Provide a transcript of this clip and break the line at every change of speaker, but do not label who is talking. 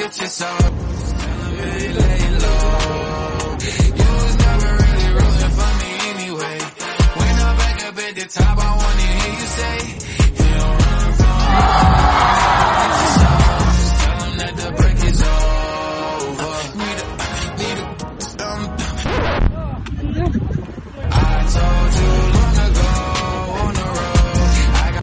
with your soul. Elevate, lay low. You was never really rooting for me anyway. When I'm back up at the top, I wanna hear you say